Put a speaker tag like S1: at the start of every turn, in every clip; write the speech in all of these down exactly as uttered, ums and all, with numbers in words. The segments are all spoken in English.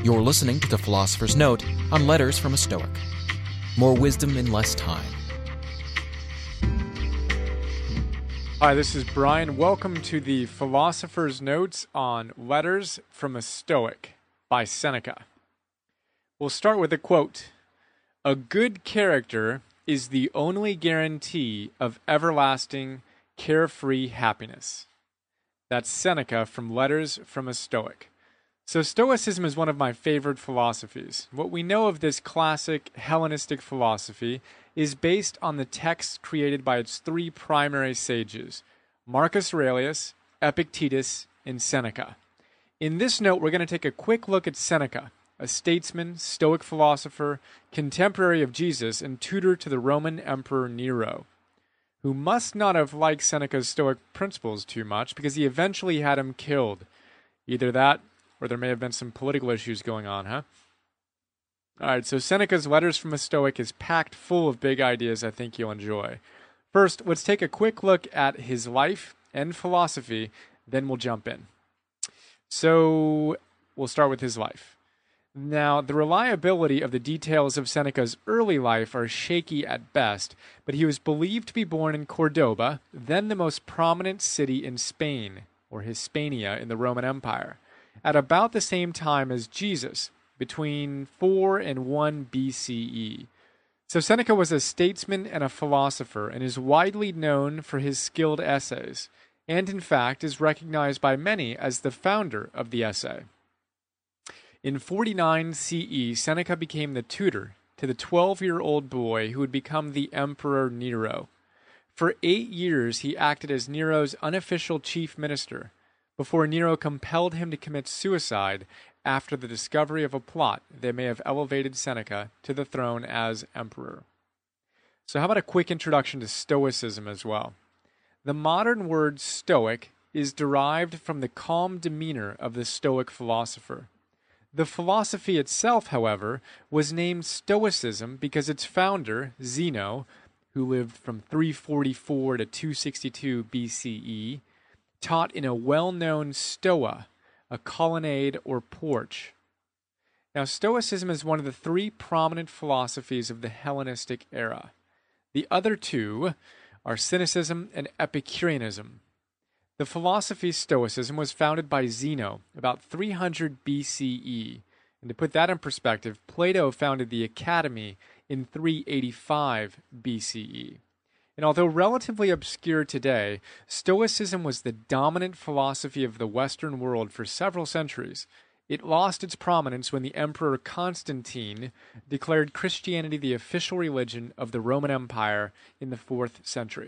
S1: You're listening to The Philosopher's Note on Letters from a Stoic. More wisdom in less time.
S2: Hi, this is Brian. Welcome to The Philosopher's Notes on Letters from a Stoic by Seneca. We'll start with a quote. "A good character is the only guarantee of everlasting, carefree happiness." That's Seneca from Letters from a Stoic. So Stoicism is one of my favorite philosophies. What we know of this classic Hellenistic philosophy is based on the texts created by its three primary sages, Marcus Aurelius, Epictetus, and Seneca. In this note, we're going to take a quick look at Seneca, a statesman, Stoic philosopher, contemporary of Jesus, and tutor to the Roman Emperor Nero, who must not have liked Seneca's Stoic principles too much because he eventually had him killed. Either that, or there may have been some political issues going on, huh? All right, so Seneca's Letters from a Stoic is packed full of big ideas I think you'll enjoy. First, let's take a quick look at his life and philosophy, then we'll jump in. So, we'll start with his life. Now, the reliability of the details of Seneca's early life are shaky at best, but he was believed to be born in Cordoba, then the most prominent city in Spain, or Hispania in the Roman Empire, at about the same time as Jesus, between four and one B C E. So Seneca was a statesman and a philosopher, and is widely known for his skilled essays, and in fact is recognized by many as the founder of the essay. In forty-nine C E, Seneca became the tutor to the twelve-year-old boy who would become the Emperor Nero. For eight years he acted as Nero's unofficial chief minister, before Nero compelled him to commit suicide after the discovery of a plot that may have elevated Seneca to the throne as emperor. So how about a quick introduction to Stoicism as well? The modern word Stoic is derived from the calm demeanor of the Stoic philosopher. The philosophy itself, however, was named Stoicism because its founder, Zeno, who lived from three forty-four to two sixty-two B C E, taught in a well-known stoa, a colonnade or porch. Now, Stoicism is one of the three prominent philosophies of the Hellenistic era. The other two are Cynicism and Epicureanism. The philosophy Stoicism was founded by Zeno about three hundred B C E. And to put that in perspective, Plato founded the Academy in three eighty-five B C E. And although relatively obscure today, Stoicism was the dominant philosophy of the Western world for several centuries. It lost its prominence when the Emperor Constantine declared Christianity the official religion of the Roman Empire in the fourth century.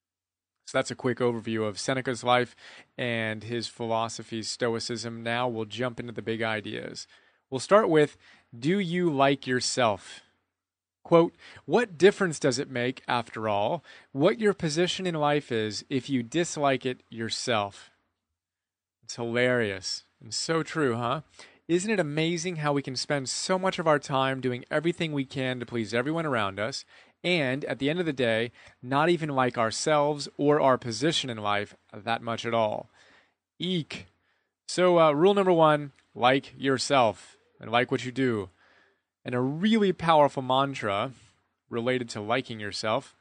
S2: So that's a quick overview of Seneca's life and his philosophy, Stoicism. Now we'll jump into the big ideas. We'll start with, do you like yourself? Quote, "What difference does it make, after all, what your position in life is if you dislike it yourself?" It's hilarious and so true, huh? Isn't it amazing how we can spend so much of our time doing everything we can to please everyone around us, and at the end of the day, not even like ourselves or our position in life that much at all? Eek. So uh, rule number one, like yourself and like what you do. And a really powerful mantra related to liking yourself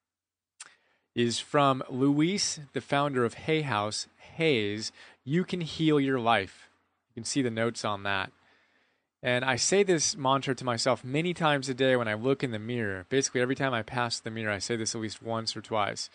S2: is from Luis, the founder of Hay House, Hayes, "You can heal your life." You can see the notes on that. And I say this mantra to myself many times a day when I look in the mirror. Basically, every time I pass the mirror, I say this at least once or twice.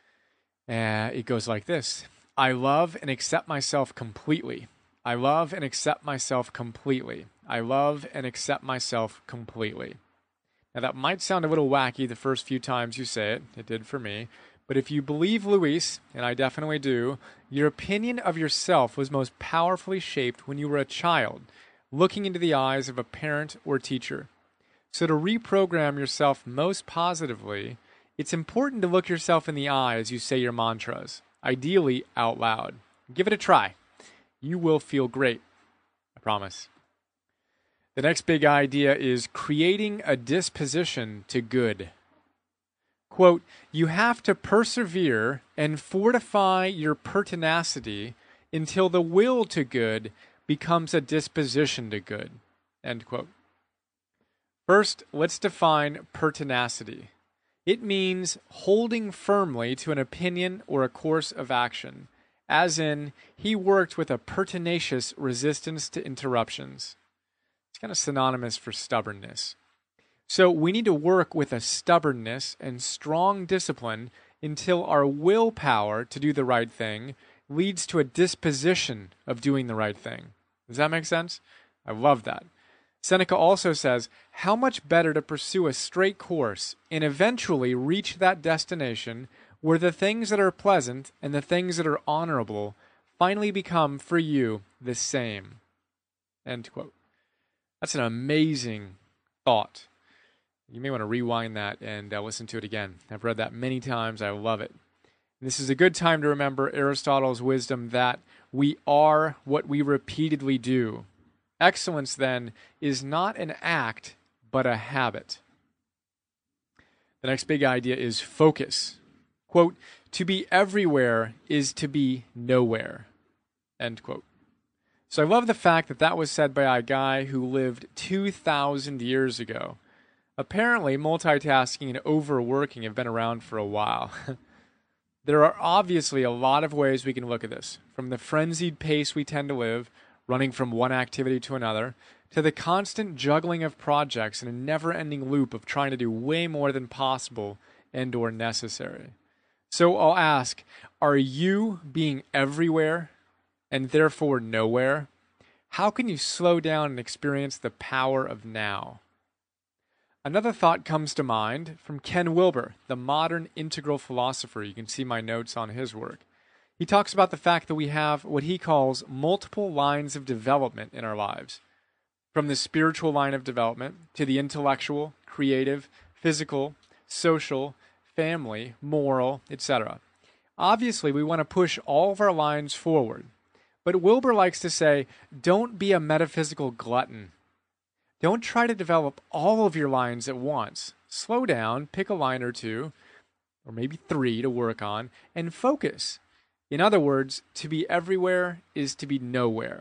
S2: Uh, it goes like this. I love and accept myself completely. I love and accept myself completely. I love and accept myself completely. Now that might sound a little wacky the first few times you say it. It did for me. But if you believe Luis, and I definitely do, your opinion of yourself was most powerfully shaped when you were a child, looking into the eyes of a parent or teacher. So to reprogram yourself most positively, it's important to look yourself in the eye as you say your mantras, ideally out loud. Give it a try. You will feel great. I promise. The next big idea is creating a disposition to good. Quote, "You have to persevere and fortify your pertinacity until the will to good becomes a disposition to good. End quote. First, let's define pertinacity. It means holding firmly to an opinion or a course of action, as in, he worked with a pertinacious resistance to interruptions. It's kind of synonymous for stubbornness. So we need to work with a stubbornness and strong discipline until our willpower to do the right thing leads to a disposition of doing the right thing. Does that make sense? I love that. Seneca also says, how much better to pursue a straight course and eventually reach that destination where the things that are pleasant and the things that are honorable finally become for you the same. End quote. That's an amazing thought. You may want to rewind that and uh, listen to it again. I've read that many times. I love it. And this is a good time to remember Aristotle's wisdom that we are what we repeatedly do. Excellence, then, is not an act, but a habit. The next big idea is focus. Quote, to be everywhere is to be nowhere. End quote. So I love the fact that that was said by a guy who lived two thousand years ago. Apparently, multitasking and overworking have been around for a while. There are obviously a lot of ways we can look at this, from the frenzied pace we tend to live, running from one activity to another, to the constant juggling of projects in a never-ending loop of trying to do way more than possible and or necessary. So I'll ask, are you being everywhere and therefore nowhere? How can you slow down and experience the power of now? Another thought comes to mind from Ken Wilber, the modern integral philosopher. You can see my notes on his work. He talks about the fact that we have what he calls multiple lines of development in our lives, from the spiritual line of development to the intellectual, creative, physical, social, family, moral, et cetera. Obviously, we want to push all of our lines forward, but Wilber likes to say, don't be a metaphysical glutton. Don't try to develop all of your lines at once. Slow down, pick a line or two, or maybe three to work on, and focus. In other words, to be everywhere is to be nowhere.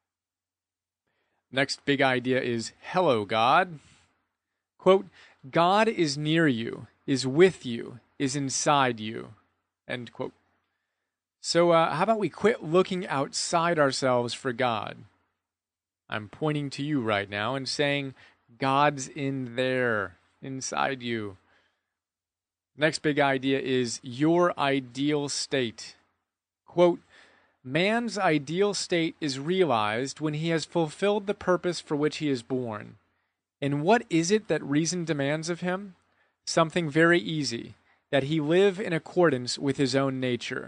S2: Next big idea is, hello, God. Quote, God is near you, is with you, is inside you. End quote. So uh, how about we quit looking outside ourselves for God? I'm pointing to you right now and saying, God's in there, inside you. Next big idea is your ideal state. Quote, man's ideal state is realized when he has fulfilled the purpose for which he is born. And what is it that reason demands of him? Something very easy, that he live in accordance with his own nature.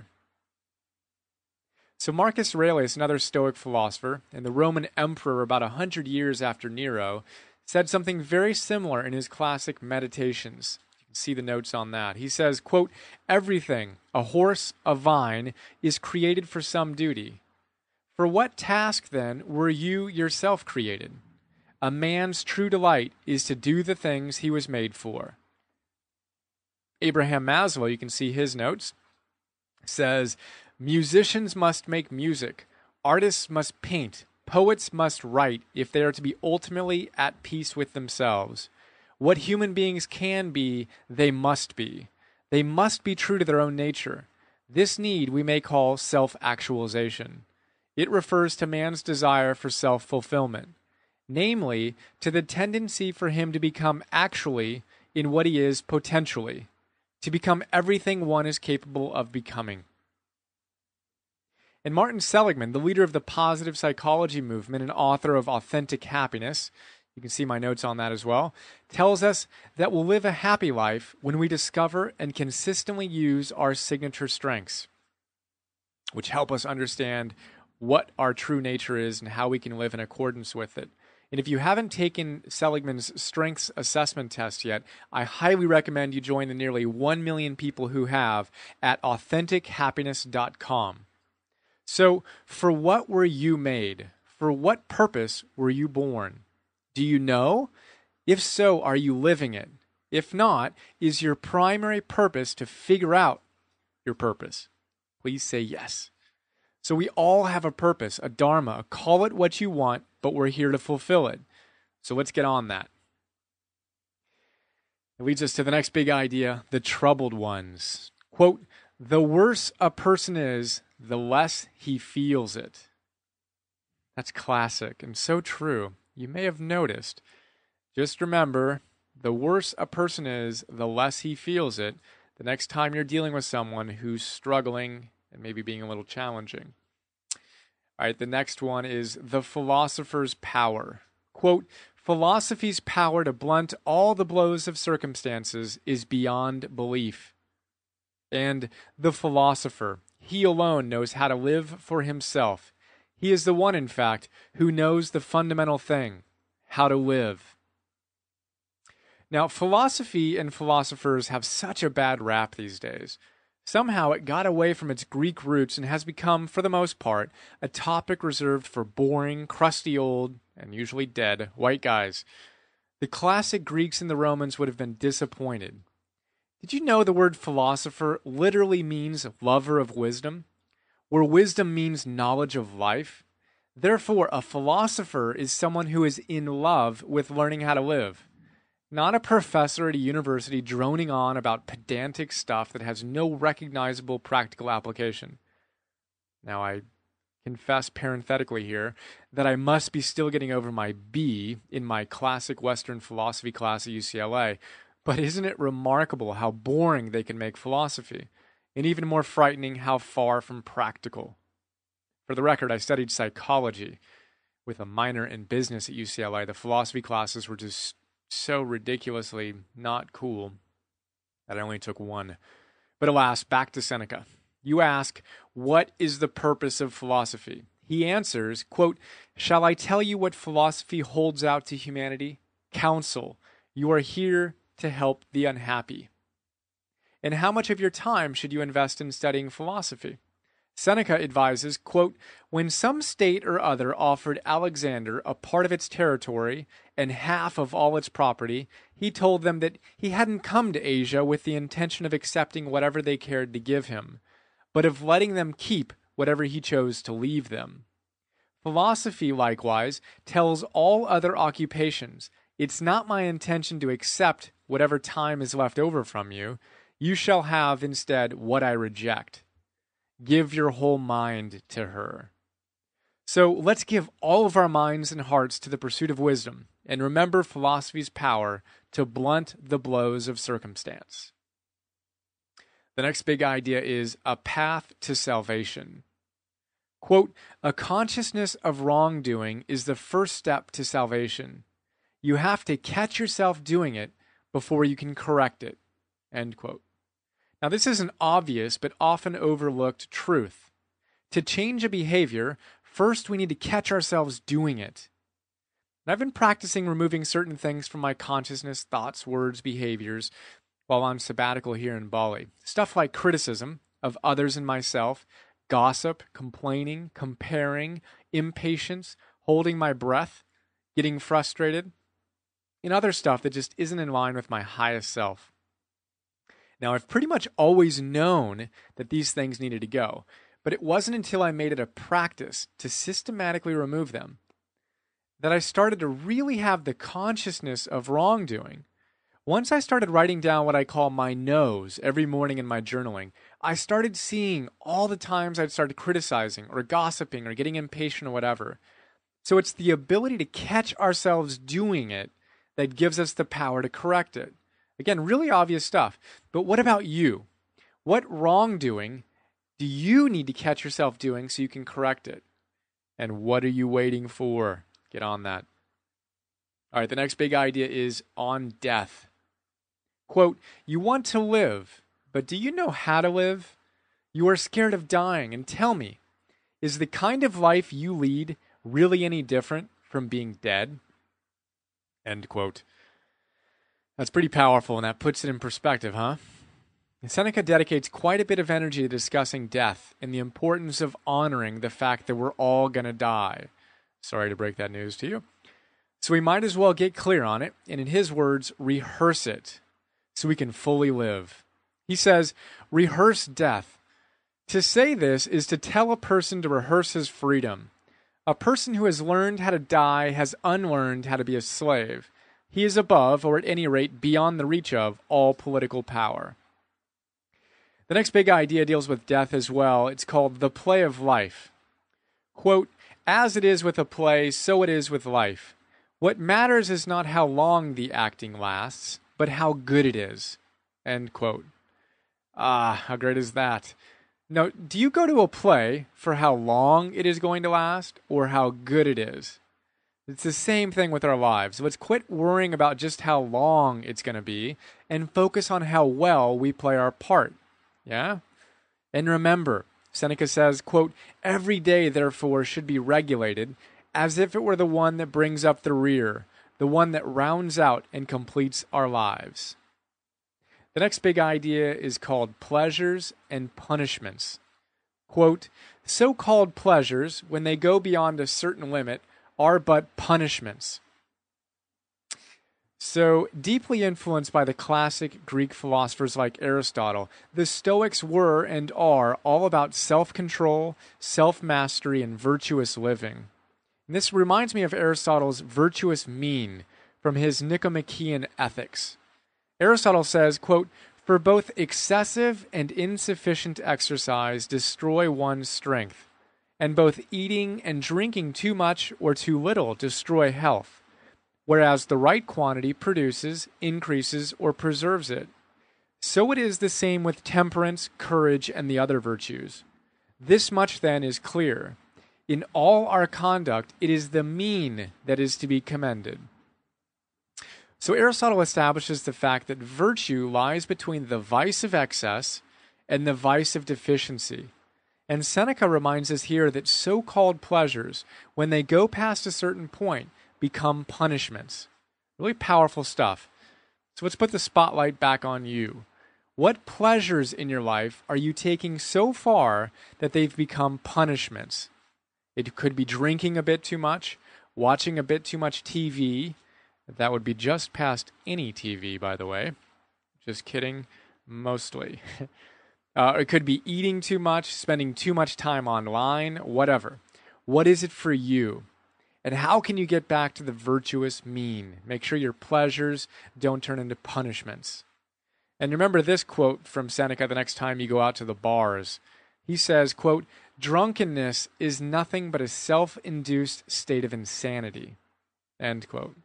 S2: So Marcus Aurelius, another Stoic philosopher, and the Roman emperor about a hundred years after Nero, said something very similar in his classic Meditations. You can see the notes on that. He says, quote, everything, a horse, a vine, is created for some duty. For what task, then, were you yourself created? A man's true delight is to do the things he was made for. Abraham Maslow, you can see his notes, says, musicians must make music, artists must paint, poets must write if they are to be ultimately at peace with themselves. What human beings can be, they must be. They must be true to their own nature. This need we may call self-actualization. It refers to man's desire for self-fulfillment, namely, to the tendency for him to become actually in what he is potentially, to become everything one is capable of becoming. And Martin Seligman, the leader of the positive psychology movement and author of Authentic Happiness, you can see my notes on that as well, tells us that we'll live a happy life when we discover and consistently use our signature strengths, which help us understand what our true nature is and how we can live in accordance with it. And if you haven't taken Seligman's strengths assessment test yet, I highly recommend you join the nearly one million people who have at authentic happiness dot com. So, for what were you made? For what purpose were you born? Do you know? If so, are you living it? If not, is your primary purpose to figure out your purpose? Please say yes. So we all have a purpose, a dharma. Call it what you want, but we're here to fulfill it. So let's get on that. It leads us to the next big idea, the troubled ones. Quote, the worse a person is, the less he feels it. That's classic and so true. You may have noticed. Just remember, the worse a person is, the less he feels it the next time you're dealing with someone who's struggling and maybe being a little challenging. All right, the next one is the philosopher's power. Quote, philosophy's power to blunt all the blows of circumstances is beyond belief. And the philosopher, he alone knows how to live for himself. He is the one, in fact, who knows the fundamental thing, how to live. Now, philosophy and philosophers have such a bad rap these days. Somehow it got away from its Greek roots and has become, for the most part, a topic reserved for boring, crusty old, and usually dead, white guys. The classic Greeks and the Romans would have been disappointed. Did you know the word philosopher literally means lover of wisdom? Where wisdom means knowledge of life? Therefore, a philosopher is someone who is in love with learning how to live. Not a professor at a university droning on about pedantic stuff that has no recognizable practical application. Now, I confess parenthetically here that I must be still getting over my B in my classic Western philosophy class at U C L A, but isn't it remarkable how boring they can make philosophy, and even more frightening how far from practical? For the record, I studied psychology with a minor in business at U C L A. The philosophy classes were just so ridiculously not cool that I only took one. But alas, back to Seneca. You ask, what is the purpose of philosophy? He answers, quote, shall I tell you what philosophy holds out to humanity? Counsel. You are here to help the unhappy. And how much of your time should you invest in studying philosophy? Seneca advises, quote, when some state or other offered Alexander a part of its territory and half of all its property, he told them that he hadn't come to Asia with the intention of accepting whatever they cared to give him, but of letting them keep whatever he chose to leave them. Philosophy, likewise, tells all other occupations, it's not my intention to accept whatever time is left over from you. You shall have instead what I reject. Give your whole mind to her. So let's give all of our minds and hearts to the pursuit of wisdom, and remember philosophy's power to blunt the blows of circumstance. The next big idea is a path to salvation. Quote, a consciousness of wrongdoing is the first step to salvation. You have to catch yourself doing it before you can correct it. End quote. Now, this is an obvious but often overlooked truth. To change a behavior, first we need to catch ourselves doing it. And I've been practicing removing certain things from my consciousness, thoughts, words, behaviors, while on sabbatical here in Bali. Stuff like criticism of others and myself, gossip, complaining, comparing, impatience, holding my breath, getting frustrated, and other stuff that just isn't in line with my highest self. Now, I've pretty much always known that these things needed to go, but it wasn't until I made it a practice to systematically remove them that I started to really have the consciousness of wrongdoing. Once I started writing down what I call my no's every morning in my journaling, I started seeing all the times I'd started criticizing or gossiping or getting impatient or whatever. So it's the ability to catch ourselves doing it that gives us the power to correct it. Again, really obvious stuff. But what about you? What wrongdoing do you need to catch yourself doing so you can correct it? And what are you waiting for? Get on that. All right, the next big idea is on death. Quote, you want to live, but do you know how to live? You are scared of dying, and tell me, is the kind of life you lead really any different from being dead? End quote. That's pretty powerful, and that puts it in perspective, huh? Seneca dedicates quite a bit of energy to discussing death and the importance of honoring the fact that we're all going to die. Sorry to break that news to you. So we might as well get clear on it, and in his words, rehearse it so we can fully live. He says, rehearse death. To say this is to tell a person to rehearse his freedom. A person who has learned how to die has unlearned how to be a slave. He is above, or at any rate beyond the reach of, all political power. The next big idea deals with death as well. It's called the play of life. Quote, "As it is with a play, so it is with life. What matters is not how long the acting lasts, but how good it is." End quote. Ah, how great is that? Now, do you go to a play for how long it is going to last or how good it is? It's the same thing with our lives. Let's quit worrying about just how long it's going to be and focus on how well we play our part. Yeah? And remember, Seneca says, quote, "Every day, therefore, should be regulated as if it were the one that brings up the rear, the one that rounds out and completes our lives." The next big idea is called pleasures and punishments. Quote, "So-called pleasures, when they go beyond a certain limit, are but punishments." So, deeply influenced by the classic Greek philosophers like Aristotle, the Stoics were and are all about self-control, self-mastery, and virtuous living. And this reminds me of Aristotle's virtuous mean from his Nicomachean Ethics. Aristotle says, quote, "For both excessive and insufficient exercise destroy one's strength, and both eating and drinking too much or too little destroy health, whereas the right quantity produces, increases, or preserves it. So it is the same with temperance, courage, and the other virtues. This much then is clear. In all our conduct, it is the mean that is to be commended." So Aristotle establishes the fact that virtue lies between the vice of excess and the vice of deficiency. And Seneca reminds us here that so-called pleasures, when they go past a certain point, become punishments. Really powerful stuff. So let's put the spotlight back on you. What pleasures in your life are you taking so far that they've become punishments? It could be drinking a bit too much, watching a bit too much T V. That would be just past any T V, by the way. Just kidding, mostly. uh, it could be eating too much, spending too much time online, whatever. What is it for you? And how can you get back to the virtuous mean? Make sure your pleasures don't turn into punishments. And remember this quote from Seneca the next time you go out to the bars. He says, quote, "Drunkenness is nothing but a self-induced state of insanity." End quote.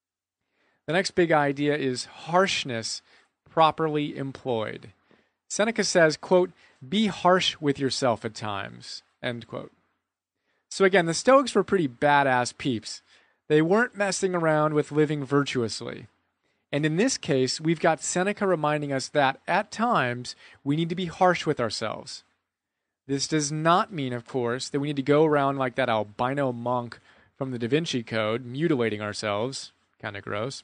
S2: The next big idea is harshness properly employed. Seneca says, quote, "Be harsh with yourself at times." End quote. So again, the Stoics were pretty badass peeps. They weren't messing around with living virtuously. And in this case, we've got Seneca reminding us that, at times, we need to be harsh with ourselves. This does not mean, of course, that we need to go around like that albino monk from the Da Vinci Code, mutilating ourselves. Kind of gross.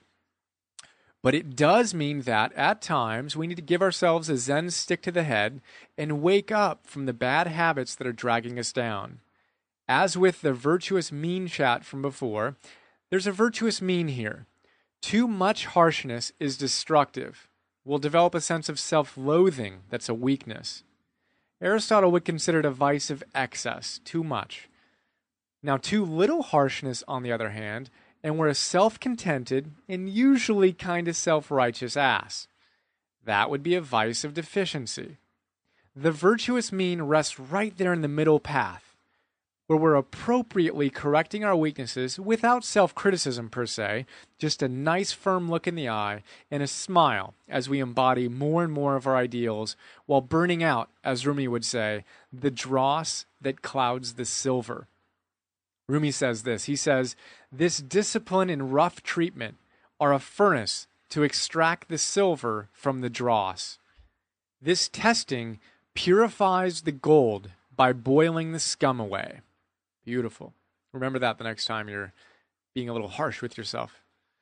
S2: But it does mean that, at times, we need to give ourselves a Zen stick to the head and wake up from the bad habits that are dragging us down. As with the virtuous mean chat from before, there's a virtuous mean here. Too much harshness is destructive. We'll develop a sense of self-loathing that's a weakness. Aristotle would consider it a vice of excess, too much. Now, too little harshness, on the other hand, and we're a self-contented and usually kind of self-righteous ass. That would be a vice of deficiency. The virtuous mean rests right there in the middle path, where we're appropriately correcting our weaknesses without self-criticism per se, just a nice firm look in the eye and a smile as we embody more and more of our ideals while burning out, as Rumi would say, the dross that clouds the silver. Rumi says this, he says, "This discipline and rough treatment are a furnace to extract the silver from the dross. This testing purifies the gold by boiling the scum away." Beautiful. Remember that the next time you're being a little harsh with yourself.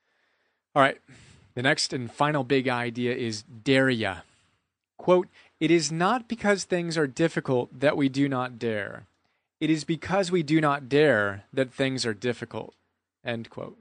S2: All right, the next and final big idea is daria. Quote, "It is not because things are difficult that we do not dare. It is because we do not dare that things are difficult." End quote.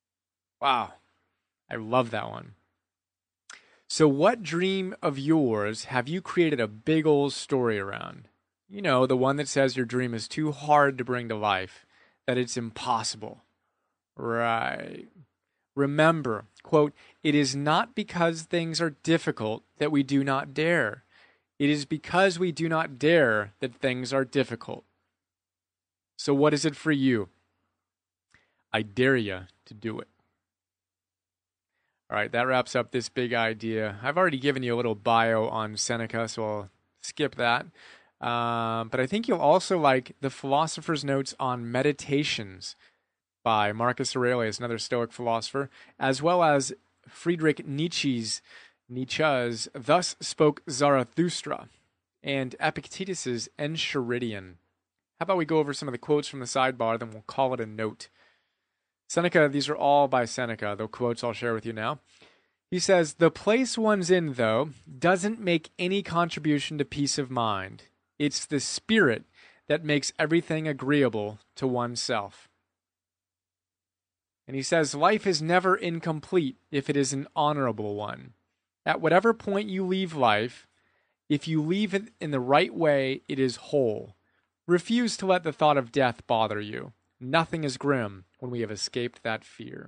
S2: Wow. I love that one. So what dream of yours have you created a big old story around? You know, the one that says your dream is too hard to bring to life, that it's impossible. Right. Remember, quote, "It is not because things are difficult that we do not dare. It is because we do not dare that things are difficult." So what is it for you? I dare you to do it. All right, that wraps up this big idea. I've already given you a little bio on Seneca, so I'll skip that. Um, but I think you'll also like the Philosopher's Notes on Meditations by Marcus Aurelius, another Stoic philosopher, as well as Friedrich Nietzsche's Nietzsche's Thus Spoke Zarathustra and Epictetus's Enchiridion. How about we go over some of the quotes from the sidebar, then we'll call it a note. Seneca, these are all by Seneca, the quotes I'll share with you now. He says, "The place one's in, though, doesn't make any contribution to peace of mind. It's the spirit that makes everything agreeable to oneself." And he says, "Life is never incomplete if it is an honorable one. At whatever point you leave life, if you leave it in the right way, it is whole. Refuse to let the thought of death bother you. Nothing is grim when we have escaped that fear."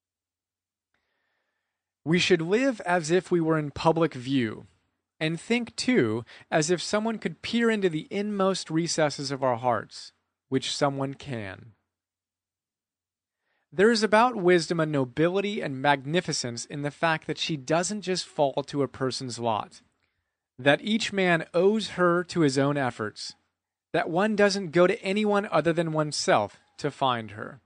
S2: We should live as if we were in public view, and think, too, as if someone could peer into the inmost recesses of our hearts, which someone can. There is about wisdom a nobility and magnificence in the fact that she doesn't just fall to a person's lot, that each man owes her to his own efforts, that one doesn't go to anyone other than oneself to find her.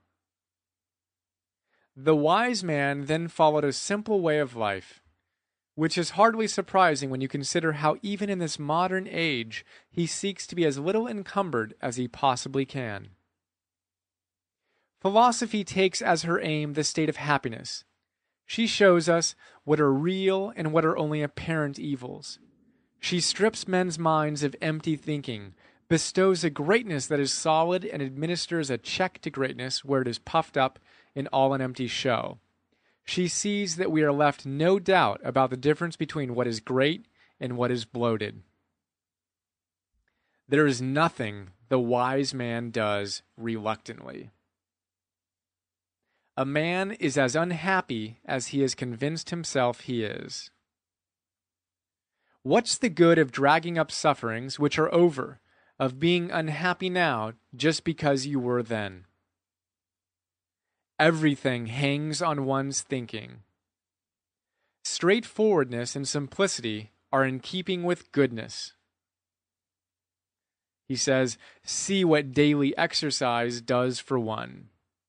S2: The wise man then followed a simple way of life, which is hardly surprising when you consider how even in this modern age he seeks to be as little encumbered as he possibly can. Philosophy takes as her aim the state of happiness. She shows us what are real and what are only apparent evils. She strips men's minds of empty thinking, bestows a greatness that is solid, and administers a check to greatness where it is puffed up in all an empty show. She sees that we are left no doubt about the difference between what is great and what is bloated. There is nothing the wise man does reluctantly. A man is as unhappy as he has convinced himself he is. What's the good of dragging up sufferings which are over, of being unhappy now just because you were then? Everything hangs on one's thinking. Straightforwardness and simplicity are in keeping with goodness. He says, "See what daily exercise does for one.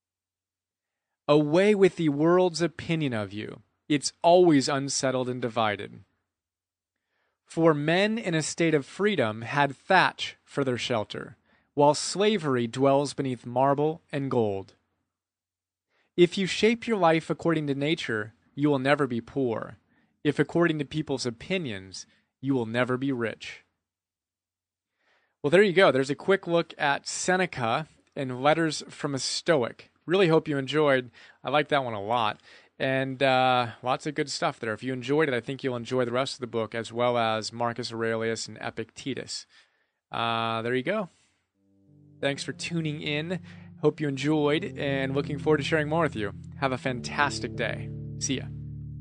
S2: Away with the world's opinion of you. It's always unsettled and divided. For men in a state of freedom had thatch for their shelter, while slavery dwells beneath marble and gold. If you shape your life according to nature, you will never be poor. If according to people's opinions, you will never be rich." Well, there you go. There's a quick look at Seneca and Letters from a Stoic. Really hope you enjoyed. I like that one a lot. And uh, lots of good stuff there. If you enjoyed it, I think you'll enjoy the rest of the book, as well as Marcus Aurelius and Epictetus. Uh, there you go. Thanks for tuning in. Hope you enjoyed, and looking forward to sharing more with you. Have a fantastic day. See ya.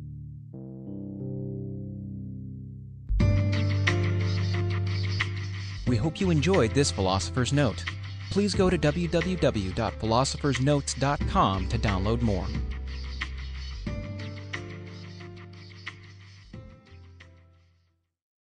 S1: We hope you enjoyed this Philosopher's Note. Please go to w w w dot philosophers notes dot com to download more.